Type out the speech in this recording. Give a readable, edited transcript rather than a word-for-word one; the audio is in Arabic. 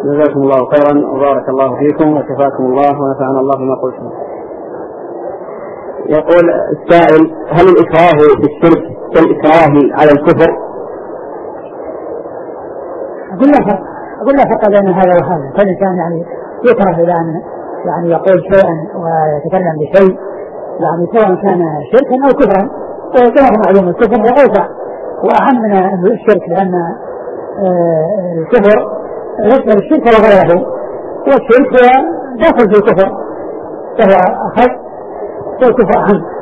جزاكم الله خيرا وبارك الله فيكم وشفاكم الله ونفعنا الله بما قلتم. يقول السائل: هل الإكراه في الشرك كالإكراه على الكفر؟ أقول لا فرق بين هذا وهذا. فالإنسان يعني يكره إلى أن يعني يقول شيئا ويتكلم بشيء يعني سواء كان شركا أو كفرا، وكما معلوم الكفر هو أوسع وأهم من الشرك، لأن الكفر يشمل الشرك وغيره، والشرك هو داخل في الكفر فهو أخذ والكفر أهم.